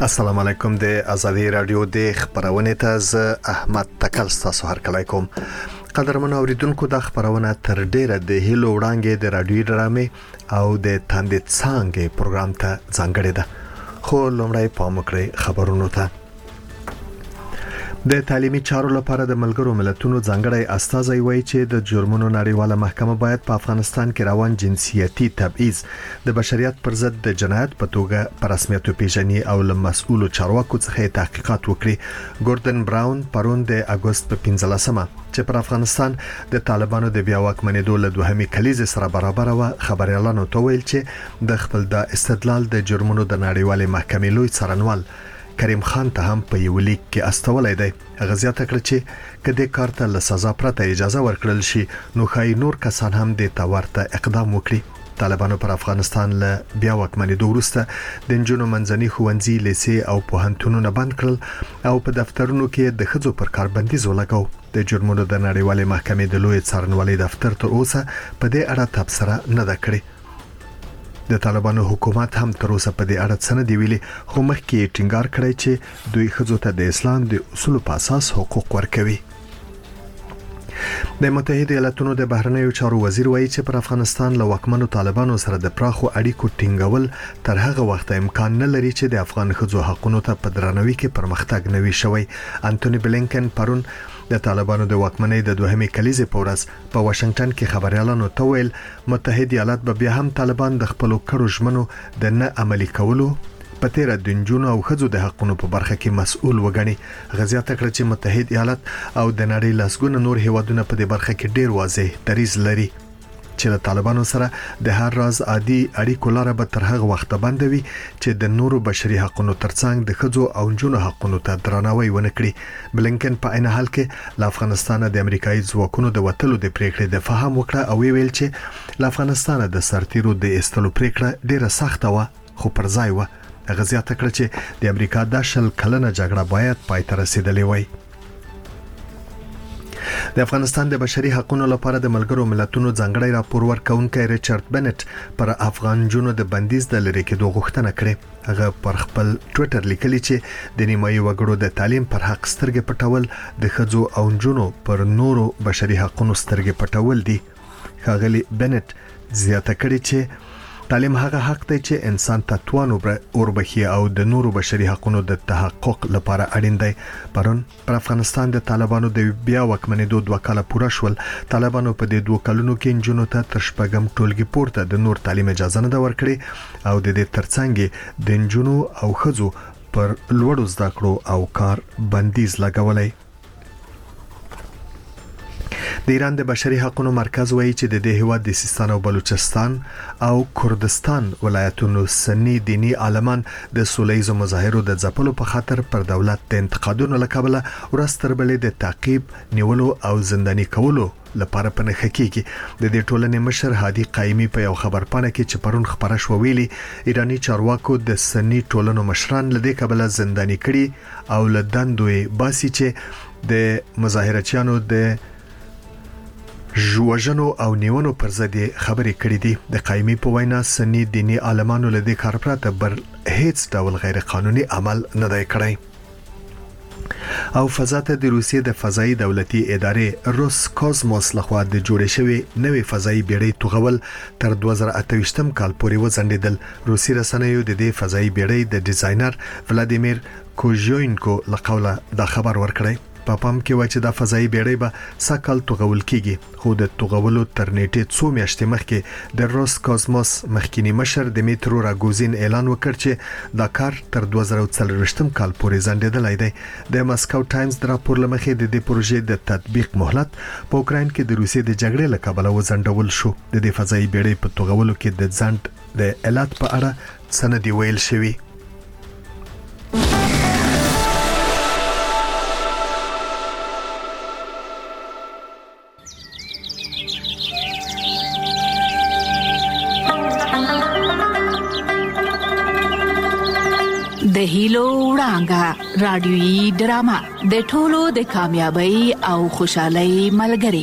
السلام علیکم د ازادي رادیو د خبرونه ته ز احمد تکل تاسو هر کله کوم قدرمن اوریدونکو د خبرونه تر ډیره د هیلو وړاندې د رادیو ډرامې او د تاندې څنګه پروګرام ته ځانګړی ده خو لومړی پام وکړئ خبرونو ته د تعلیمي چارو لپاره د ملګرو ملتونو ځانګړی استازی وایي چې د جرمونو نړیواله محکمه باید په افغانستان کې روان جنسیتي تبعیض د بشریت پر ضد د جنایت په توګه په رسمیت پیژني او له مسؤلو چارواکو څخه تحقیقات وکړي. ګوردن براون پرون د اگست په 15مه چې پر افغانستان د طالبانو د بیا واکمنېدو له دوهمي کلیزې سره برابر و خبريالانو ته ویل چې د خپل د استدلال د جرمونو د نړیوالې محکمې لوی څارنوال کریم خان ته هم په یو لیک کې استولای دی. غزيات کړ چې کله کار ته له سزا پرته اجازه ورکړل شي نو خای نور کسان هم د تورته اقدام وکړي. طالبانو پر افغانستان له بیا واکمنېدو وروسته د جنونو منځني ښوونځي لیسې او پوهنتونونه بند کړل او په دفترونو کې د خځو پر کار بندیز ولګاو. د جرمونو د نړیوالې محکمې د لوی څارنوالۍ دفتر تر اوسه په دې اړه تبصره نه ده کړې. د طالبانو حکومت هم تر اوسه په دې اړه څه نه دی ویلي خو مخکې ټینګار کړی چې دوی خځو ته د اسلام د اصولو په اساس حقوق ورکوي. د متحده ایالاتونو د بهرنیو چارو وزیر وایي چې پر افغانستان له واکمنو طالبانو سره د پراخو اړیکو ټینګول تر هغه وخت امکان نه لري چې د افغان خځو حقوقو ته په درناوي کې پرمختګ نه وي شوی. انټونی بلینکن پرون د طالبانو د واکمنۍ د دوهمي کلیزې په ورځ په واشنگټن کې خبريالانو ته ویل متحده ایالات به بیا هم طالبان د خپل کړو ژمنو د نه عملي کولو په تیر د جنونو او خځو د حقوقو په برخه کې مسؤل وګڼي. غزيات کړ چې متحده ایالات او د نړۍ لاسګونه نور هیوادونه په دې برخه کې ډیر واضح دریځ لري چې له طالبانو سره د هر راز عادي اړیکو لاره به تر هغه وخت بندوي چې د نورو بشري حقوقو ترڅنګ د خځو او جنونو حقوقو ته درناوی ونه کړي. بلینکن په عین حال کې له افغانستان د امریکایي ځواکونو د وټلو د پریکړې د فهم وکړه او ویل چې له افغانستان د سرتیرو د استلو پریکړه ډیره سخته و خو پر ځای و. غزيات کړ چې د امریکا د شل کلنه جګړه باید پای ته رسیدلې وای. د افغانستان د بشري حقوقو لپاره د ملګرو ملتونو ځانګړی راپور ورکونکي ریچارډ بنټ پر افغان جنونو د بندیز د لری کېدو غوښتنه کړې. هغه پر خپل ټوئیټر لیکلی چې د نیمایي وګړو د تعلیم پر حق سترګې پټول د خځو او جنونو پر نورو بشري حقوقو سترګې پټول دي. ښاغلي بنټ زیاته کړې چې تعلیم هغه حق دی چې انسان ته توان وربخي او د نورو بشري حقوقو د تحقق لپاره اړین دی. پرون پر افغانستان د طالبانو د بیا واکمنېدو 2 کال پوره شول. طالبانو په دې 2 کلونو کې جنونو ته تر شپږم ټولګي پورته د نور تعلیم اجازه نه ورکړي او د دې ترڅنګ د جنونو او خځو پر لوړو زده کړو او کار بندیز لګولای. د ایران د بشري حقوقو مرکز وایي چې د دې هیواد د سیستان او بلوچستان او کردستان ولایتونو سنی دینی عالمان د سولهیزو مظاهرو د ځپلو په خاطر پر دولت د انتقادونو لکبله ورستر بلې د تعقیب نیولو او زنداني کولو لپاره پنهخه کیږي. د دې ټولنې مشر هادي قایمی په یو خبرپاڼه کې چې پرون خبره شو ویلي ایرانی چارواکو د سنی ټولنو مشران لدې کبله زنداني کړي او لدندوی باسي چې د مظاهرچیانو د ژوژنو او نیونو پر ضد خبرې کړې دي. د قایمی په وینا سنی دینی عالمانو له دې کار پرته بر هیڅ ډول غیر قانوني عمل نه دی کړی. او فضا ته د روسیې د فضایي دولتي ادارې روس کوزموس لخوا د جوړې شوی نوې فضایي بیړۍ توغول تر 2028 کال پورې وځنډیدل. روسي رسنیو د دې فضایي بیړۍ د ډیزاینر ولادیمیر کوژوینکو لقوله دا خبر ورکړی. په پام کې و چې د فضایي بیړۍ به سکل توغول کیږي خو د توغولو تر نیټې 2 میاشتې مخکې د روس کوزموس مخکینی مشر دمیترو راګوزین اعلان وکړ چې دا کار تر 2024 کال پورې ځنډیدلای دی. د ماسکو ټایمز د راپور لمخې د دې پروژې د تطبیق مهلت په اوکراین کې د روسیې د جګړې له کبله وځنډول شو. د دې فضایي بیړۍ په توغولو کې د ځنډ د علت په اړه څه نه دی ویل شوی. د هیلو وړانګه رادیويي ډرامه د ټولو د کامیابی او خوشحالۍ ملګری.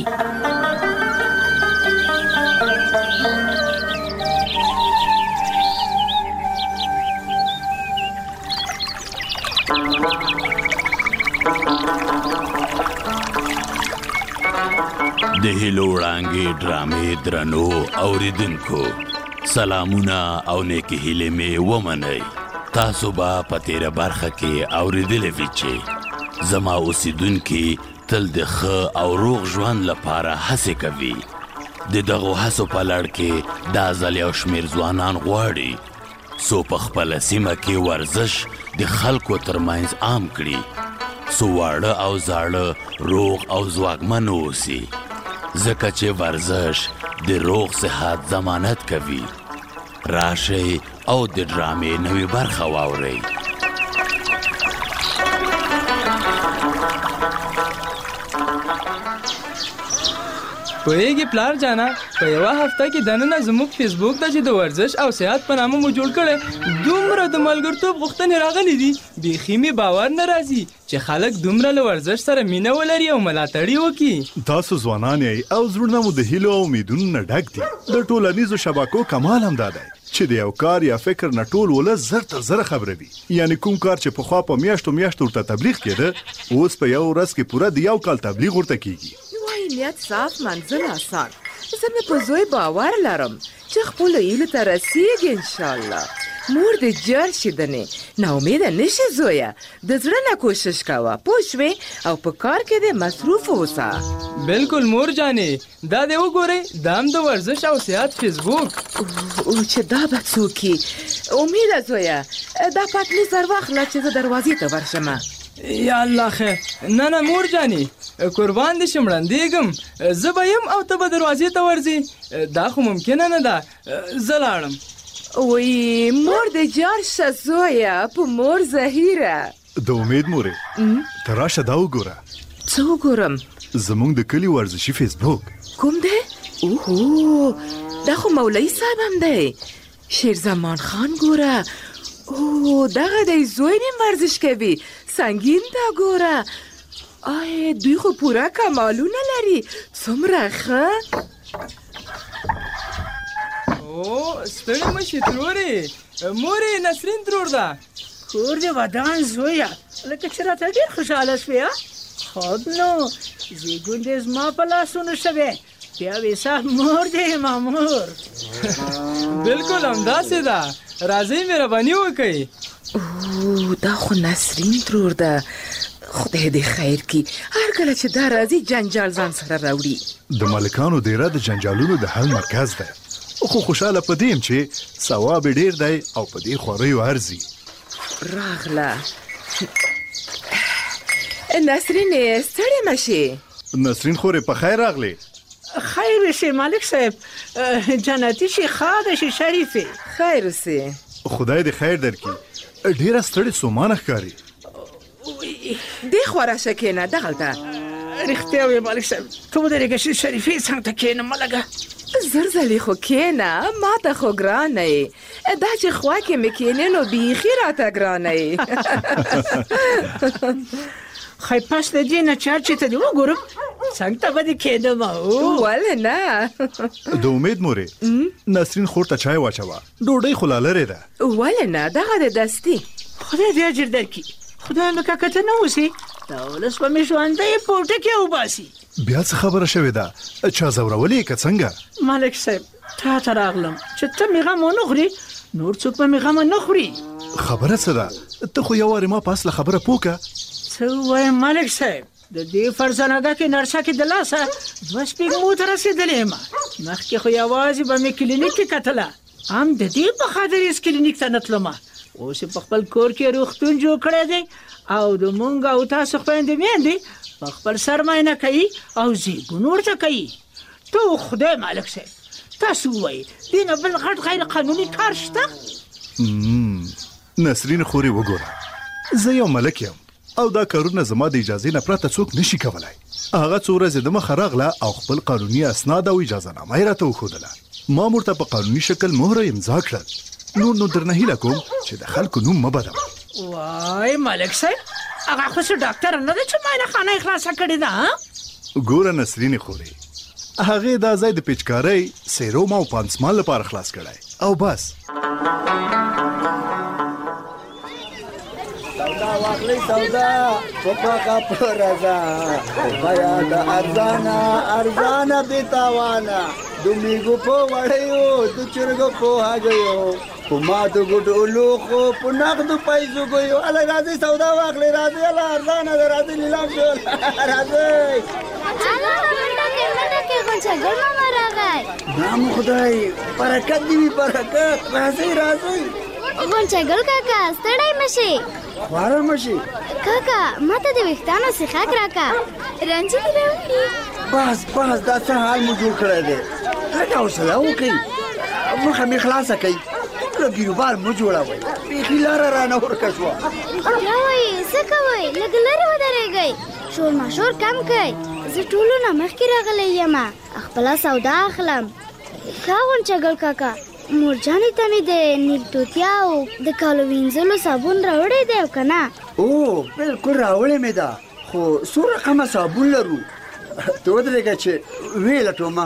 د هیلو وړانګې ډرامې درنو اوریدونکو سلامونه او نیکې هیلې مې ومنئ. تاسو به په تېره برخه کې اوریدلې وي چې زما اوسیدونکي تل د ښه او روغ ژوند لپاره هڅې کوي. د دغو هڅو په لړ کې دا ځل یو شمېر ځوانان غواړي څو په خپله سیمه کې ورزش د خلکو ترمنځ عام کړي، څو واړه او زاړه روغ او ځواکمن واوسي، ځکه چې ورزش د روغ صحت ضمانت کوي. راشئ او د ډرامې نوې برخه واورئ. پوهیږي پلار جانا په یوه هفته کې دننه زموږ فیسبوک ته چې د ورزش او صحت په نامه مو جوړ کړی دومره د ملګرتوب غوښتنې راغلي دي بیخي مې باور نه راځي چې خلک دومره له ورزش سره مینه ولري او ملاتړ وکړي. تاسو ځوانان یې او زړونه مو د هیلو او امیدونو نه ډک دي. د ټولنیزو شبکو کمال هم دا دی چې د یو کار یا فکر نه ټول ولس زر تر زره خبره وي. یعنی کوم کار چې پخوا په میاشتو ورته تبلیغ کېده اوس په یو ورځ کې پوره د یو کال تبلیغ ورته کېږي. نیت صاف منزل آسان. زه مې په زوی باور لرم چې خپلو هیلو ته رسیږي انشاءالله. مور دې جړ شي دنې ناامیده نشي زویه، د زړه نه کوشش کوه پوه شوې او په کار کې دې مصروف اوسه. بالکل مور جانې دا دې وګورئ دا هم د ورزش او صحت فیسبوک او چې دا به څوک وي. امیده زویه دا پتلی سر واخله چې زه دروازې ته ورشمه. یا الله خیر. نه مور جانې قربان دې شم وړاندېږم زه به یم او ته به دروازې ته ورځې دا خو ممکنه نه ده زه لاړم. وی مور دې جار شه زویه په مور زهیره. د امید مورې ته راشه دا وګوره. څه وګورم؟ زمونږ د کلي ورزشي فیسبوک. کوم دی؟ اوهو دا خو مولوي صاحب هم دی. شیر زمان خان ګوره. اوه دغه دی زوی نیم ورزش کوي. سنگین دا ګوره. آی دوی خو پوره کمالونه لري. څومره ښه. او ستړي مشي ترورې مورې نسرین ترور ده. کور دې ودان زویه لکه چې راته ډېر خوشحاله شوې. خود نو زیږون دې زما په لاسونو شوې بیا وې صاحب مور دې مامور. بالکل همداسې ده راځئ مهرباني وکئ. اوه دا خو نسرین ترور ده. خدای دې خیر کی هر کله چې دا راځي جنجال ځان سره راوړي. د مالکانو دیره د جنجالونو د حل مرکز دی خو خوشاله په دې چې ثواب ډیر دی او په دې خوریو ارزي. راغله نسرین ستړې مشي. نسرین خورې په خیر راغلی. خیر شي مالک صاحب جنتی شي خاده شي شریفه. خیر سي خدای دې خیر درکړي. ډیره ستړې سومانه ښکاري. دې خورا شکینه دغلته رښتیا وې مالک صاحب ته ودرېږه چې شریفې څنګ ته کښېنه مه لږه. زرزلې خو کېنه ما ته خو ګرانه یې. دا چې خوا کې مې کېنې نو بیخي راته ګرانه یې. خی پس د دې نه چارچې ته دې وګورم څنګ ته به دې کېدم. ولې نه. د امید مورې نسرین خور ته چای واچوه ډوډۍ خو لا لرې ده. ولې نه دغه د دستي. خدای دې اجر درکړي. خدای مې کاکته نه اوسي دا ولس به مې ژوندی پوټه کې وباسي. بیا څه خبره شوې ده چا ځورولې که څنګه؟ مالک صاحب تا ته راغلم چې ته مې غم ونه خوري نور څوک به مې غم نه خوري. خبره څه ده ته خو یو وارې ما په اصله خبره پوکه. څه وایم مالک صاحب د دې فرزانګه کې نرسه کې د لاسه 2 سپېږمو ته رسېدلې یم. مخکې خو یوازې به مې کلینیک کې کتله هم د دې په خاطر هېڅ کلینیک ته نه تلم. اوس په خپل کور کې روغتون جوړ کړی دی او د مونږ او تاسو خویندې میندې په خپل سر معاینه کوي او زیږون ورته کوي. ته خدای مالک صاحب تاسو ووایئ دې نه بل غټ غیر قانوني کار شته؟ نسرین خورې وګوره زه یو ملک یم او دا کارونه زما د اجازې نه پرته څوک نشي کولی. هغه څو ورځې د مخه راغله او خپل قانوني اسناد او اجازه نامه یې راته وښودله. ما ورته په قانوني شکل مهره امضا کړل. نور درنه هیله کوم چې د خلکو نوم مه بدوه. وای مالک صاحب هغه خو څه ډاکټر نه دی چې معاینه خانه یې خلاصه کړې ده. ګوره نسرین خورې هغې دا ځای د پیچکارۍ سیروم او پانسمان لپاره خلاص کړی او بس. واخلې سودا پپا کا رضا بیا د ارزانا بیتاوانا د میګو په وړیو د چرګو په هاګیو په ما د ګډو لوخو په نغدو پیسو ګیو الله راځي سودا واخلې راځي الله ارزانا راځي لیلام شو راځي نام خدای برکت دی برکت راځي غونچګل کاکا ستړی مشي خواره مشي کاکا ماته د وختانو سیخاک راکا رنجي دی راوړي بس دا څه حال مو جوړ کړی دی لکه حوصله وکړئ مخه مې خلاصه کړئ له بیروبار مو جوړوئ بیخي لاره رانه ورکه شوه بیا وایي څه کوئ لږ لرې ودرېږئ شور ماشور کم کړئ زه ټولو نه مخکې راغلی یم خپله سودا اخلم ښه غونچګل کاکا مورجانې ته مې د نیل توتیا او د کالو وینځلو صابون راوړی دی او که نه او بلکل راوړی مې ده خو څو رقمه صابون لرو ته ودرېږه چې ویې لټومه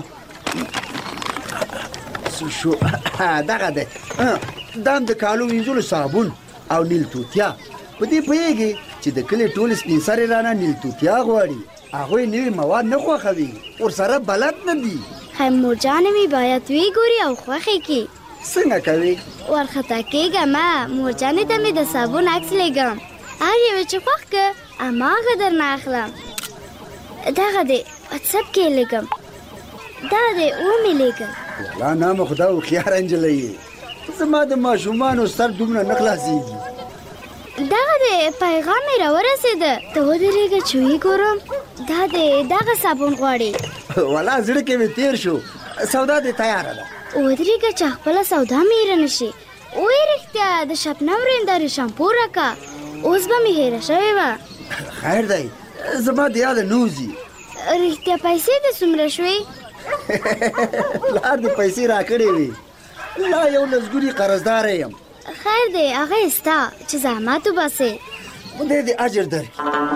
شو دغه دی دا هم د کالو وینځلو صابون او نیل توتیا په دې پوهېږي چې د کلي ټول سپین سرې رانه نیل توتیا غواړي هغوی نوي مواد نه خوښوي ورسره بلد نه دي خیر مورجانې مې باید ویګوري او خوښې کړي څنګه کوي وارخطا کېږمه مورجانې ته مې د صابون عکس لیږم هر یوې چې خوښ که هماغه درنه اخلم دغه دی واتساپ کې یې لیږم دا دی ومې لیږل والله نام خدا هوښیاره نجلۍ یې زما د ماشومانو سر دومره نه خلاصېږي دغه دی پیغام مې راورسېده ته ودرېږه چې ویګورم دا دی دغه صابون غواړي والله زړه کې مې تېر شو سودا دې تیاره ده ودرېږه چې خپله سودا مې هېره نه شي وایي رښتیا د شبنم رندارې شامپو راکه اوس به مې هېره شوې وه خیر دی زما د یاده نه وځي رښتیا پیسې دې څومره شوې پلار دې پیسې راکړې وې لا یو لسګوني قرضداره یم خیر دی هغه یې ستا چې زحمت وباسې خدای دې اجر درکړي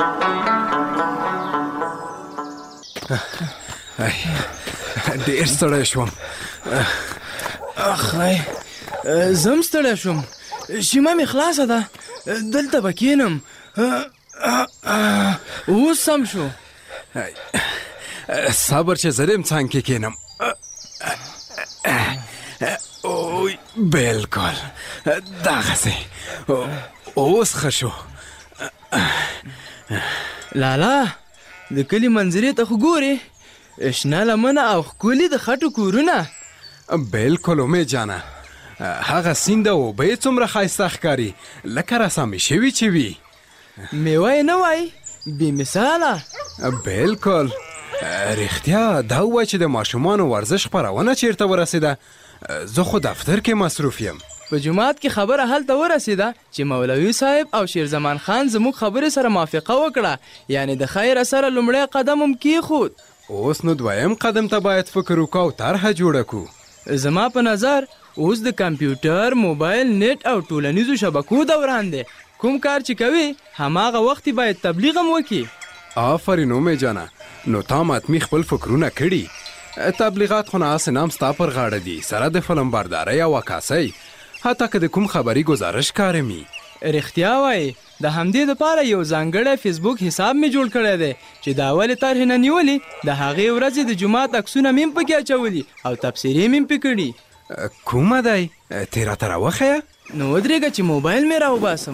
ډېر ستړی شوم اخی زم ستړی شوم شیمه مې خلاصه ده دلته به کښېنم اوس سم شو صبر چې زه دې څنګ کې کښېنم بلکل دغسې اوس ښه شو لالا د کلي منظرې ته خو ګورې شنه لمنه او ښکلي د خټو کورونه بلکل امید جانه هغه سیند او اوبه یې څومره ښایسته ښکاري لکه رسامې شوي چې وي میوه یې نه وای بې مثاله بلکل رښتیا دا ووایه چې د ماشومانو ورزش خپرونه چیرته ورسېده زه خو دفتر کې مصروف یم په جومات کې خبره هلته ورسېده چې مولوي صاحب او شیرزمان خان زموږ خبرې سره موافقه وکړه یعنی د خیر سره لومړی قدم هم کېښود اوس نو دویم قدم ته باید فکر وکړو او طرحه جوړه کړو زما په نظر اوس د کمپیوټر موبایل نیټ او ټولنیزو شبکو دوران دی کوم کار چې کوي هماغه وخت باید تبلیغ هم وکړي آفرین امید جانه نو تا ماتمي خپل فکرونه کړي تبلیغات خو نه هسې نام ستا پر غاړه دي سره د فلم بردارۍ او عکاسۍ حتی که د کوم خبري ګزارش کارم وي رښتیا وایي د همدې دپاره یو ځانګړی فیسبوک حساب مې جوړ کړی دی چې د اولې طرحې نه نیولي د هغې ورځې د جومات عکسونه مې هم پکې اچولي او تبصرې مې هم پې کړي کومه دی تې راته راوښیه نو ودرېږه چې موبایل مې راوباسم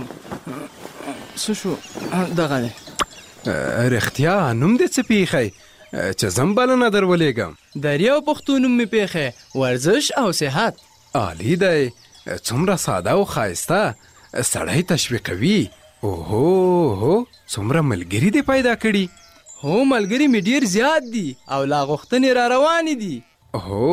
څه شو دغه دی رښتیا نوم دې څه پیښی چې زم بلنه در ولېږم دریو پښتو نوم مې پیښی ورزش او صحت عالی دی څومره ساده او ښایسته سړی تشویقوي اوهو څومره ملګري دې پیدا کړي هو ملګري مې ډېر زیات دي او لا غوښتنې را روانې دي هو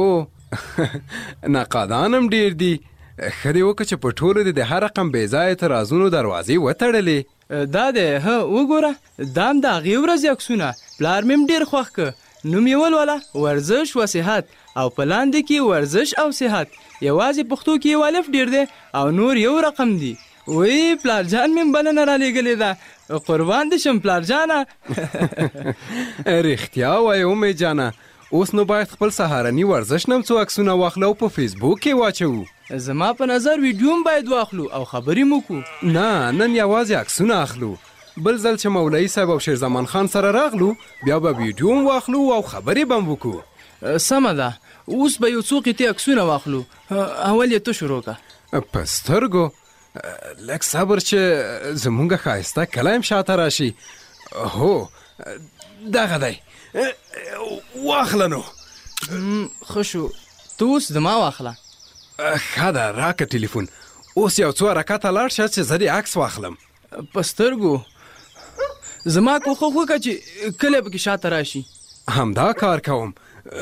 ناقادان هم ډېر دي ښه دې وکړه چې په ټولو دې د هر رقم بې ځایه اعتراضونو دروازې وتړلې دا دی وګوره دا هم د هغې ورځې عکسونه پلار مې هم ډېر خوښ که نوم یې ولوله ورزش و صحت او په لاندې کې ورزش او صحت یوازې پښتو کې یو الف ډېر دی او نور یو رقم دی وی پلارجان مې بلنه را لېږلې ده قربان دې شم پلارجانه رښتیا وایې امید جانه اوس نو باید خپل سهارني ورزش نم څو عکسونه واخلو په فیسبوک کې واچو. زما په نظر ویډیو هم باید واخلو او خبرې مو کو. نه نن یوازې عکسونه اخلو، بل ځل چې مولوي صاحب او شیر زمان خان سره راغلو بیا به ویډیو هم واخلو او خبرې به هم وکړو. سمه ده، اوس به یو څو قطعې عکسونه واخلو. اول یې ته شروع کړه. په سترګو لږ صبر چې زمونږ ښایسته کلی هم شاته راشي. هو دغه دی، واخله نو. ښه شو، ته اوس زما واخله. ښه ده، راکه ټلیفون. اوس یو څو حرکته لاړ شه چې زه دې عکس واخلم. په سترګو زما کوښښ وکړه چې کلی پکې شاته راشي. همدا کار کوم.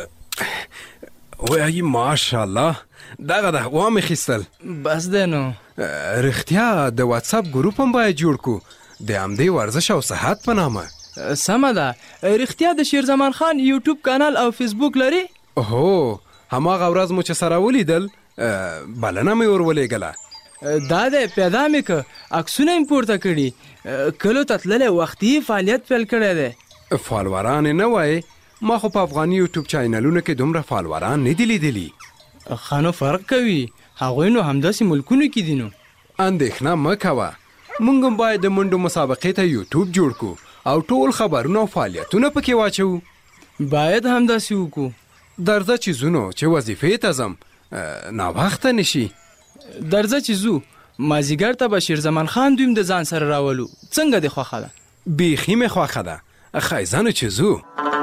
وایي ماشاءالله دغه ده وامې خیستل. بس دی نو. رښتیا د واتساپ ګروپ هم باید جوړ کو د همدې ورزش او صحت په نامه. سمه ده. رښتیا د شیر زمان خان یوټیوب کانال او فیسبوک لري؟ هو هماغه ورځ مو چې سره ولیدل بلنه مې ورولېږله. دا دی پیدا مې که عکسونه یې پورته کړي. کلو ته تللی وختي فعالیت پیل کړی دی. فالوران یې نه وایې؟ ما خو په افغاني یوټیوب چینلونو کې دومره فالوران نه دي لیدلي. ښه نو فرق کوي، هغوی نو همداسې ملکونو کې دي. نو اندېښنه مه کوه، موږ هم باید د منډو مسابقې ته یوټیوب جوړ کو او ټول خبرونه او فعالیتونه پکې واچو. باید همداسې وکړو. درځه چې ځو چې وظیفې ته ځم ناوخته نشي. درځه چې ځو، مازدیګر ته به شیر زمان خان دویم د ځان سره راولو. څنګه دې خوښه ده؟ بیخي مې خوښه ده. ښایزانو چې ځو.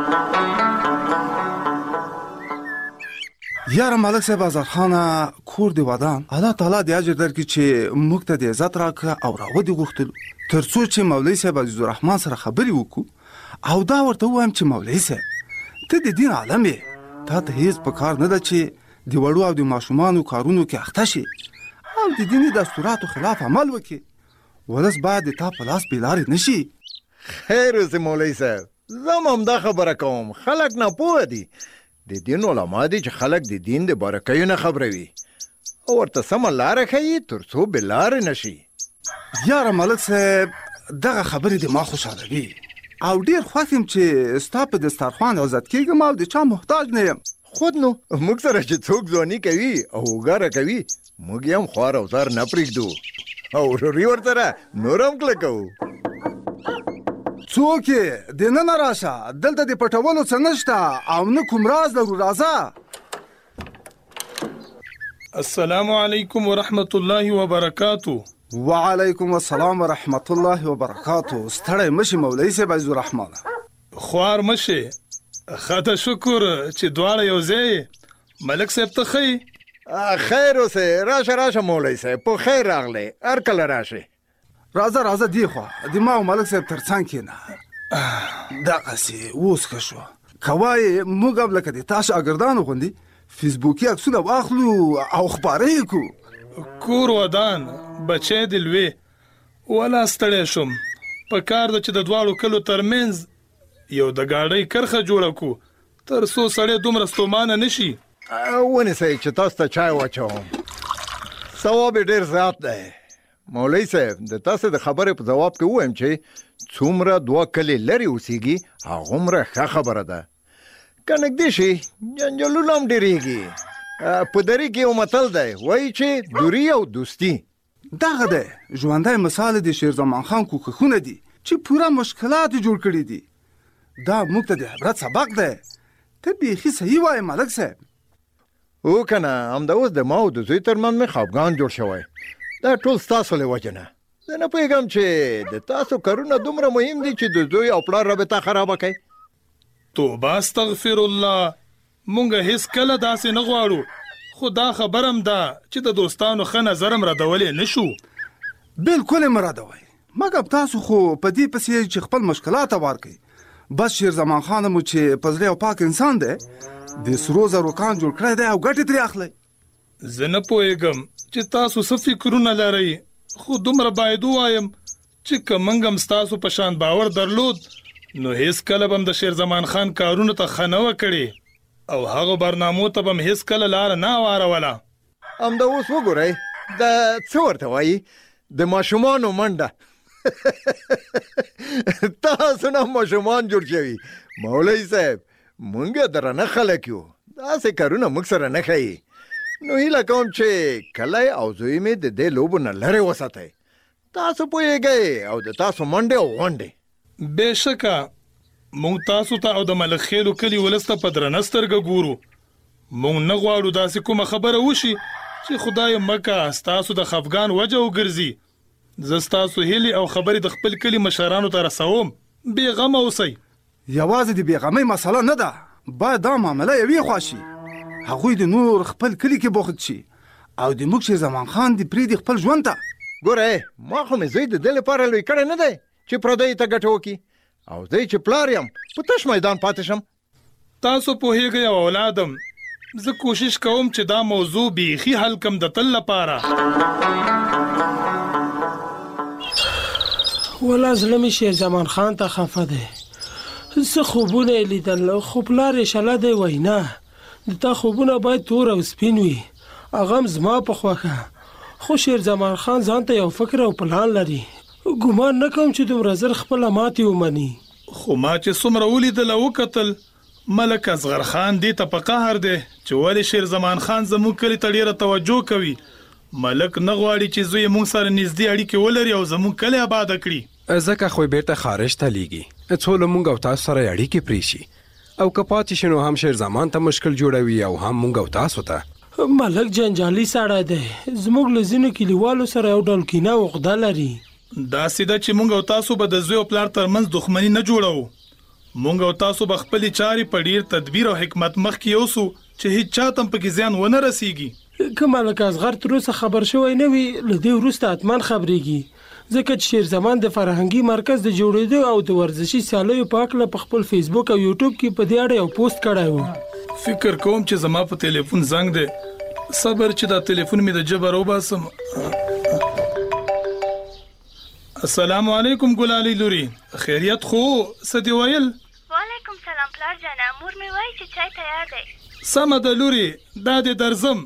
یاره ملک صاحب آزاد خانه کور دی ودان، الله تعالی دې اجر درکړي چې موږ ته د عزت راکړه او راودې غوښتلو تر څو چې مولوي صاحب عزیز الرحمن سره خبرې وکړو او دا ورته ووایم چې مولوي صاحب ته د دین عالم یې، تا ته هیڅ په کار نه ده چې د وړو او د ماشومانو کارونو کې اخته شي او د دیني دستوراتو خلاف عمل وکړي. ولس باید د تا په لاس بې لارې نه شي. خیر اوسې مولوي صاحب، زه هم همدا خبره کوم. خلک ناپوهه دي. د دین علما دي چې خلک د دین د بارکیو نه خبروي او ورته سمه لاره ښیي تر څو بې لارې نه شي. یاره ملک صاحب دغه خبرې د ما خوشحالوي او ډېر خوښ یم چې ستا په دسترخوان عزت کېږم او د چا محتاج نه یم. خود نو موږ سره چې څوک ځواني کوي او وګاره کوي موږ یې هم خوار او زار نه پرېږدو او وروري ورسره نور هم کلکوو. څوک یې دننه راشه، دلته د پټولو څه نشته او نه کوم راز لرو. راځه. السلام علیکم ورحمت الله وبرکاتو. وعلیکم السلام ورحمت الله وبرکاتو. ستړی مشي مولوي صاحب عزیز الرحمن. خوار مشي. خاطر شکر چې دواړه یو ځای. ملک صاحب ته ښه؟ خیر اوسې، راشه مولوي صاحب، په خیر راغلی، هر کله راشئ. راځه دی خوا د ما او ملک صاحب تر څنګ کېنه. دغسې اوس ښه شو. که وایې موږ هم لکه د تا شاګردانو غوندې فیسبوکي عکسونه واخلو او خپاره یې کړو. کور ودان بچی د لوی ولا ستړی شوم. په کار ده چې د دواړو کلو ترمنځ یو د ګاډۍ کرښه جوړه کړو تر څو سړی دومره ستومانه نشي. ونیسئ چې تاسو ته چای واچوم. ثواب یې ډېر زیات دی. مولوي صاحب د تاسو د خبرې په جواب کې ووایم چې څومره دوه کلي لرې اوسېږي هغومره ښه خبره ده. که نږدې شي جنجالونه هم ډېرېږي. په دري کې یو متل دی وایي چې دوری او دوستي. دغه دی ژوندی مثال د شیر زمان خان کوښښونه دي چې پوره مشکلات جوړ کړي دي. دا موږ ته د عبرت سبق دی. ته بیخي صحیح وایې ملک صاحب. او که نه همدا اوس د ما او د زوی ترمنځ مې خفګان جوړ شوی. دا ټول ستاسو له وجې نه. زه نه پوهېږم چې د تاسو کارونه دومره مهم دي چې د زوی او پلار رابطه خرابه کوي. توبه استغفر الله، مونږ هیڅ کله داسې نه غواړو، خو دا خبر هم ده چې د دوستانو ښه نظر هم ردولی نه شو. بلکل یې مه ردوئ، مګر تاسو خو په دې پسې چې خپل مشکلات هوار کړئ. بس شیر زمان خان مو چې په زړه او پاک انسان دی، د سرو زرو کان جوړ کړی دی او ګټې ترې اخلئ. زه نه پوهېږم چې تاسو څه فکرونه لرئ، خو دومره باید ووایم چې که موږ هم ستاسو په شان باور درلود نو هیڅ کله به هم د شیر زمان خان کارونو ته ښه نه وکړې او هغو برنامو ته به هم هیڅ کله لاره نه واروله. همدا اوس وګورئ دا څه ورته وایي د ماشومانو منډه. تاسو نه ماشومان جوړ شوي. مولوي صاحب مونږ درنه خلک یو داسې کارونه موږ سره نه ښایي نو هیله کوم چې کلی او زوی مې د دې لوبو نه لرې وساتئ تاسو پوهیږئ او د تاسو منډې او غونډې بېشکه مونږ تاسو ته او د ملک خیلو کلي ولس ته په درنه سترګه ګورو مونږ نه غواړو داسې کومه خبره وشي چې خدای مکه ستاسو د خفګان وجه وګرځي زه ستاسو هیلې او خبرې د خپل کلي مشرانو ته رسوم بېغمه اوسئ یوازې د بېغمۍ مسله نه ده باید دا معامله یوې خوا شي هغوی د نور خپل کلي کې بوخت شي او د موږ شیرزمان خان دې پرېږدي خپل ژوند ته ګوره ما خو مې زوی د دې لپاره لوی کړی نه دی چې پردیو ته ګټه وکړي او زه چې پلار یم په تش میدان پاتې شم تاسو پوهیږئ او اولادم زه کوشش کوم چې دا موضوع بیخي حل کم د تل لپاره ولا زړه مې شیرزمان خان ته خفه دی زه خوبونه یې لیدل خو پلار یې شله دی وینا د تا خوبونه باید تور او سپین وي هغه هم زما په خوښه خو شیرزمان خان ځان ته یو فکر او پلان لري ګمان نه کوم چې دومره زر خپله ماتې ومني خو ما چې څومره ولیدل او وکتل ملک اصغر خان دې ته په قهر دی چې ولې شیرزمان خان زموږ کلي ته ډېره توجه کوي ملک نه غواړي چې زوی موږ سره نږدې اړیکې ولري او زموږ کلی آباده کړي ځکه خو بیرته خارج ته لیږي څو له موږ او تاسو سره اړیکې پرېښي او که پاتې شي نو هم شیرزمان ته مشکل جوړوي او هم موږ او تاسو ته ملک جنجالي سړی دی زموږ له ځینو کلیوالو سره یو ډول کینه او عقده لري داسې ده چې موږ او تاسو به د زوی او پلار ترمنځ دښمني نه جوړوو موږ او تاسو به خپلې چارې په ډېر تدبیر او حکمت مخکې یوسو چې هیڅ چا ته هم پکې زیان ونه رسیږي که ملک اصغر تر اوسه خبر شوی نه وي له دې وروسته حتما خبرېږي ځکه چې شیرزمان د فرهنګي مرکز د جوړېدو او د ورزشي سیالیو په هکله په خپل فیسبوک او یوټیوب کې په دې اړه یو پوسټ کړی و فکر کوم چې زما په تلیفون زنګ دی صبر چې دا تلیفون مې د جبه راوباسم السلام علیکم ګلالۍ لوري خیریت خو څه دې ویل وعلیکم سلام پلار جانه مور مې وایي چې چای تیار دی سمه ده لوري دا دې درځم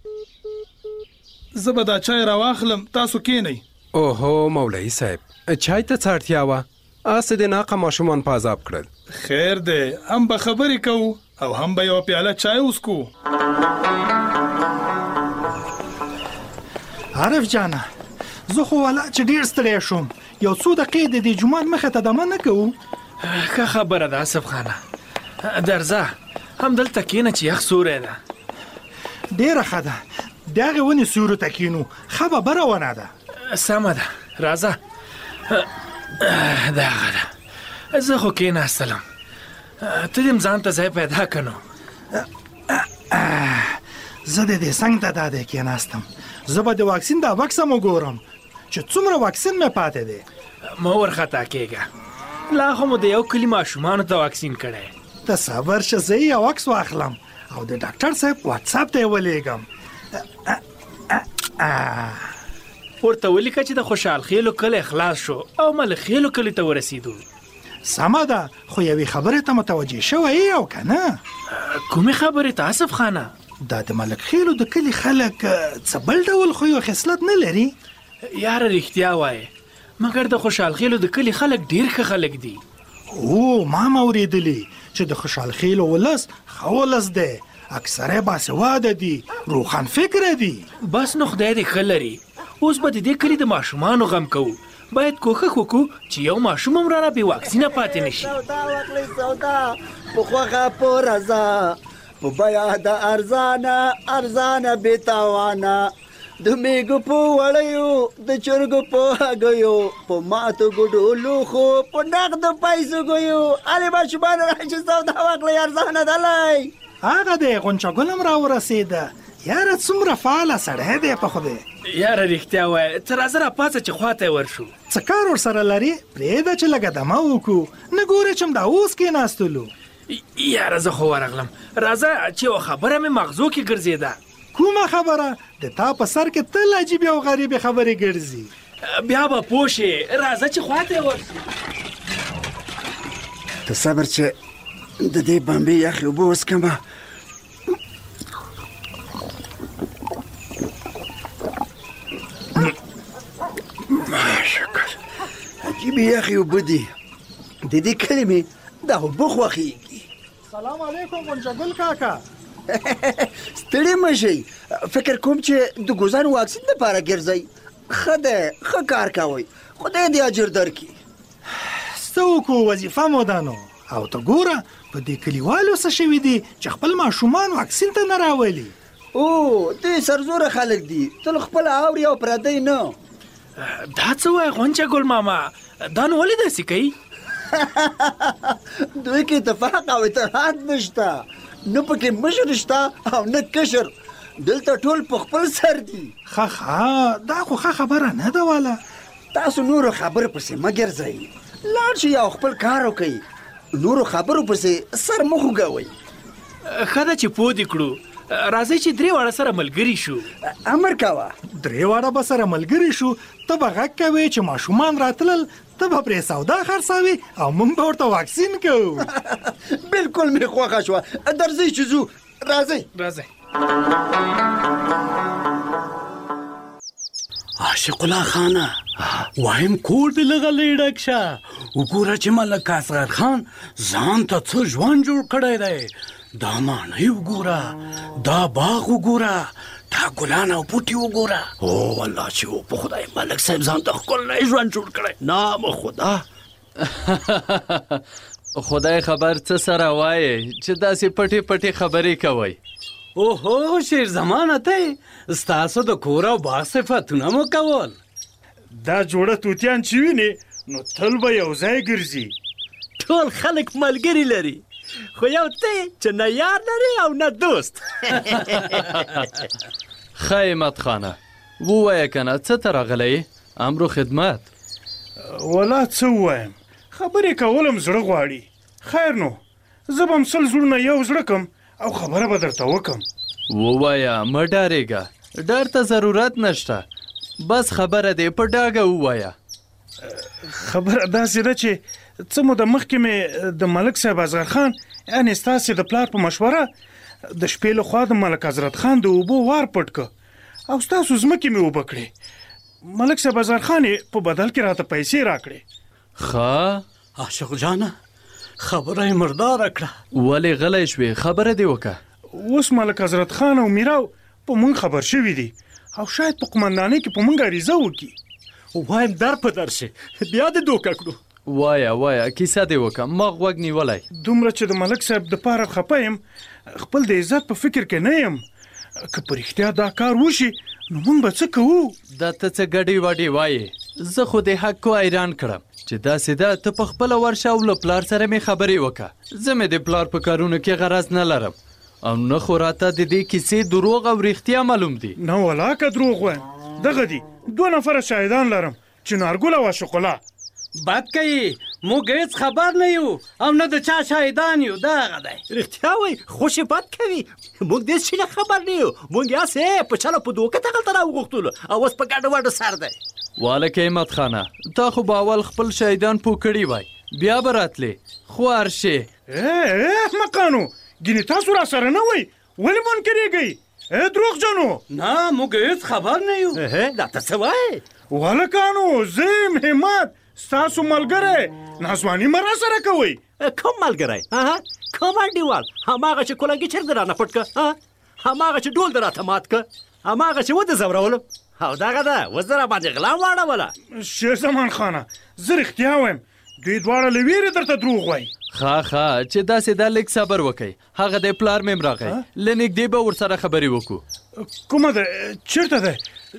زه به دا چای راواخلم تاسو کینئ اوهو مولوي صاحب چای ته څه اړتیا وه هسې د ناقه ماشومان په عذاب کړل خیر دی هم به خبرې کوو او هم به یوه پیاله چای وڅکو عارف جانه زه خو والا چې ډېر ستړی شوم یو څو دقیقې د دې جومات مخې ته دمه نه کوو ښه خبره ده اسف خانه درځه همدلته کښېنه چې یخ سوری ده ډېره ښه ده د هغې ونې سیوري ته کښېنو ښه ببره ونه ده سمه ده راځه دغه ده زه خو کښېناستلم ته دې ځان ته ځای پیدا که نو زه د دې څنګ ته دا دی کښېناستم زه به د واکسین دا بکس هم وګورم چې څومره واکسین مې پاتې دی مه ورخطا کېږه لا خو مو د یو کلي ماشومانو ته واکسین کړی ته صبر شه زه یې یو عکس واخلم او د ډاکټر صاحب واتساپ ته یې ولېږم ورته ولیکه چې د خوشحال خیلو کلی خلاص شو او ملک خیلو کلي ته ورسېدو سمه ده خو یوې خبرې ته متوجه شوی او که نه کومې خبرې ته اسف خانه دا د ملک خیلو د کلي خلک څه بل ډول خو یو خصلت نه لري یاره رښتیا وایې مګر د خوشحال خیلو د کلي خلک ډېر ښه خلک دي او ما هم اورېدلي چې د خوشحال خیلو ولس ښه ولس دی اکثره باسواده دي روښان فکره دي بس نو خدای دې ښه لري اوس به د دې کلي د ماشومانو غم کوو باید کوښښ وکړو چې یو ماشوم هم رانه بې واکسینه پاتې نه شي سودا وکړئ سودا په خوښه په رضا په بیه د ارزانه بې تاوانه د میږو په وړیو د چرګو په هګیو په ماتو ګوډو لوښو په نغدو پیسو ګیو هلې ماشومان راشي سودا وکړئ ارزانه دلی هغه دی غونچه ګل هم راورسېده یاره څومره فعاله سړی دی په خدای یاره رښتیا وایه ته راځه راپاڅه چې خوا ته یې ورشو څه کار ورسره لرې پرېږده چې لږه دمه وکړو نه ګورې چې همدا اوس کېناستلو یاره زه خو ورغلم راځه چې یوه خبره مې مغزو کې ګرځېده کومه خبره د تا په سر کې تل عجیبې او غریبې خبرې ګرځي بیا به پوه شې راځه چې خوا ته یې ورشو ته صبر چې د دې بمبې یخې اوبه وڅکمه شکر عجیبې یخې اوبه دي د دې کلي مې دا اوبه خوښېږي سلام علیکم غنجګل کاکا. ستړي مشي، فکر کوم چې د ګوزار واکسین لپاره ګرځي. ښه کار کوي، خدای دې اجر درکړي. څه وکړو، وظیفه مو ده نو. او ته ګوره په دې کلیوالو څه شوي دي چې خپل ماشومان واکسین ته نه راولي. دوی سرزوره خلک دي، تل خپل اوري او پردی نه. دا څه وایي غونچه ګل ماما؟ دا نو ولې داسې کوي؟ دوی کې اتفاق او اتحاد نشته، نه پکې مشر شته او نه کشر. دلته ټول په خپل سر دي. دا خو ښه خبره نه ده والا. تاسو نورو خبرو پسې مه ګرځئ، لاړ شئ او خپل کار وکئ. نورو خبرو پسې سر مه خوږوئ. ښه ده چې پوه دې کړو. راځئ چې درې واړه سره ملګري شو. امر کوه. درې واړه به سره ملګري شو، ته به غږ کوې چې ماشومان راتلل، ته به پرې سودا خرڅوي او موږ به ورته واکسین کوو. بالکل مې خوښه شوه. درځئ چې ځو. راځئ. عاشق الله خانه، وایم کور دې لږه لیډک شه. وګوره چې ملک اصغر خان ځان ته څه ژوند جوړ کړی دی. دا ماڼۍ وګوره، دا باغ وګوره، دا ګلان او بوټي وګوره. والله چې په خدای ملک صاحب ځان ته ښکلی ژوند جوړ کړی. نام خدا. خدای خبر څه سره وایې چې داسې پټې پټې خبرې کوئ. اوهو شیر زمانه ته ستاسو د کور او باغ صفتونه مو کول. دا جوړه توتیان چې ویني نو تل به یو ځای ګرځي. ټول خلک ملګري لري، خو یو ته چې نه یار لري او نه دوست. ښه همت خانه، ووایه کنه څه ته راغلی؟ امر و خدمت. ولا څه ووایم، خبرې کولم زړه غواړي. خیر نو زه به هم سل زړونه یو زړه کم او خبره به درته وکم. ووایه، مه ډارېږه، ډر ته ضرورت نشته، بس خبره دې په ډاګه ووایه. خبره داسې ده چې څه موده مخکې مې د ملک صاحب اصغر خان، یعنې ستاسې د پلار په مشوره، د شپې له خوا د ملک حضرت خان د اوبو وار پټ که او ستاسو ځمکې مې اوبه کړې. ملک صاحب اصغر خان یې په بدل کې راته پیسې راکړې. ښه عاشق جانه، خبره یې مرداره کړه. ولې غلی شوې؟ خبره دې وکړه. اوس ملک حضرت خان او میراو په مونږ خبر شوي دي او شاید په قمندانۍ کې په مونږ عریضه وکړي. وایم در په در شي، بیا دې دوکه کړو. وایه کیسه دې وکړه، ما غوږ نیولی. دومره چې د ملک صاحب د پاره خفه یم، خپل د عزت په فکر کې نه یم. که په رښتیا دا کار وشي نو مونږ به څه کوو؟ دا ته څه ګډې وډې وایې؟ زه خو دې حق کو حیران کړم چې داسې ده. ته په خپله ورشه او له پلار سره مې خبرې وکړه. زه مې د پلار په کارونو کې غرض نه لرم او نه خو راته د دې کیسې دروغ او رښتیا معلوم دي. نه ولا که دروغ وایم، دغه دي 2 نفره شاهدان لرم چې نارګل او عاشق الله. بد کوي، موږ هیڅ خبر نه یو او نه د چا شاهدان یو. دغه دی. رښتیا وایي، خوشې بد کوي، موږ دې شي نه خبر نه یو. موږ یاسې په چلو په دوکه دغلته راوغوښتلو او اوس په ګډه وډه سر دی. والکه همت خانه، تا خو به اول خپل شاهدان پوه کړي وای، بیا به راتلې. خوار شې. احمقانو، ګینې تاسو را سره نه وئ، ولې منکرېږئ؟ دروغجنو. نه موږ هیڅ خبر نه یو. دا ته څه وایې؟ والکانو، زه یم همت، ستاسو ملګری. ناسواني مه را سره کوئ. کوم ملګری؟ کوم انډیوال؟ هماغه چې کولنګي چرګ دې رانه پټ که، هماغه چې ډول دې راته مات که، هماغه چې ودې ځورولم، او دغه ده اوس دې راباندې غلا واړوله. شیر زمان خانه، زه رښتیا وایم، دوی دواړه له ویرې درته دروغ وایي. ښه چې داسې دا لږ صبر وکئ. هغه د پلار مې راغی، له نږدې به ورسره خبرې وکړو. کومه ده؟ چېرته دی؟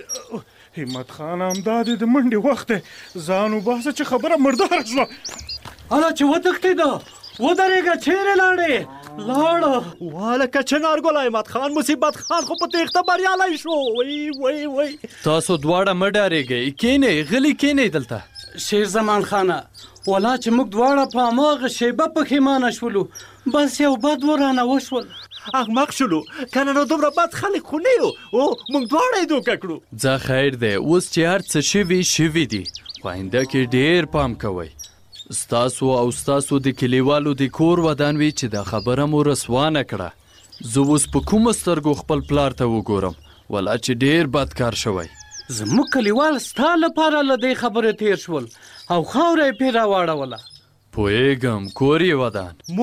همت خان، همدا دی د منډې وخت دی، ځان وباسه چې خبره مرداره شوه. هله چې وتښتېده، ودرېږه، چیرې لاړې؟ لاړه. والکه چنارګل همت خان، مصیبت خان خو په تېښته بریالی شو. وای تاسو دواړه مه ډارېږئ، کینئ، غلي کینئ دلته. شیر زمان خانه، ولا چې موږ دواړه په هماغه شیبه پښیمانه شولو، بس یو بد ورانه وشول. احمق شولو، کنه نو دومره بد خلک خو نه یو، او موږ دواړه یې دوکه کړو. ځه خیر دی، اوس چې هر څه شوي دي، خو آینده کې ډېر پام کوئ. ستاسو او ستاسو د کلیوالو د کور ودان وي چې دا خبره مو رسوا نه کړه. زه اوس په کومو سترګو خپل پلار ته وګورم، ولا چې ډېر بد کار شوی. زموږ کلیوال ستا لپاره له دې خبرې تیر شول او خاوره یې پرې راواړوله. پوهېږم، کور یې ودان.